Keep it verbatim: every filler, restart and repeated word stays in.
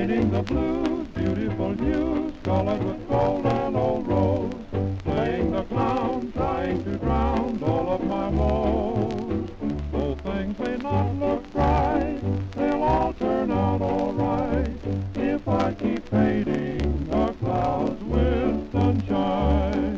painting the blues, beautiful hues, colored with gold and old rose, playing the clown, trying to drown all of my woes. Though things may not look bright, they'll all turn out all right if I keep painting the clouds with sunshine.